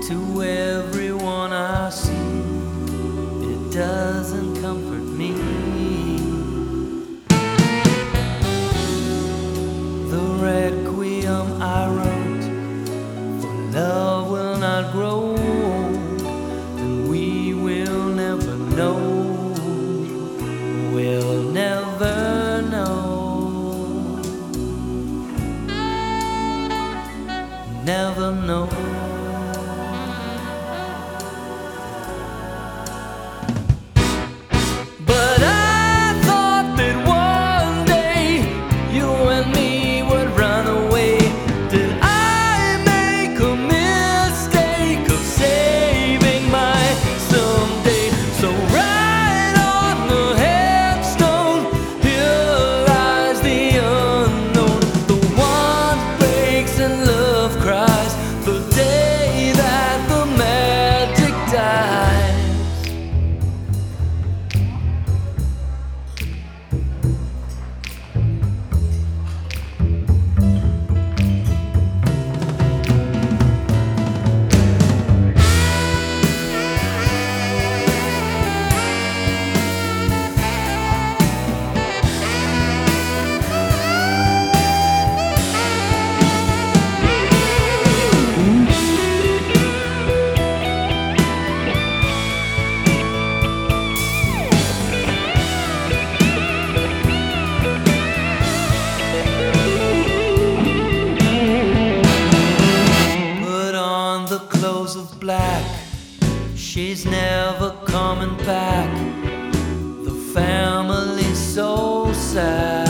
To everyone I see, it doesn't comfort me. The requiem I wrote for love will not grow, and we will never know. We'll never know. Never know. But I thought that one day you and me would run away. Did I make a mistake of saving my someday? So right on the headstone, here lies the unknown. The one breaks and love cries, the day that the magic dies. Clothes of black, she's never coming back. The family's so sad.